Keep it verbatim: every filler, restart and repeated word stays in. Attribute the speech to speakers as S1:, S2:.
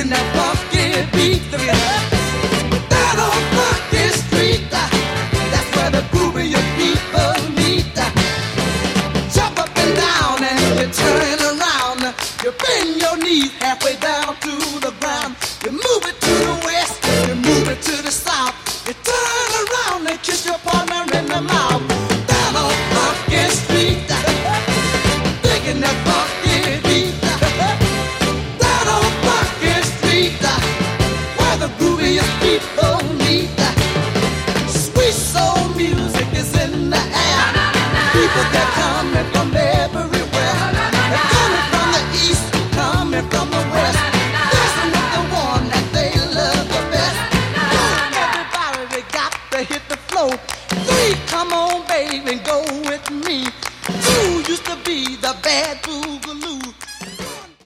S1: that funky beat. Down on Funky Street, that's where the groovy people meet. Jump up and down and you turn around. You bend your knees halfway down to the ground. You move it to the west, you move it to the south.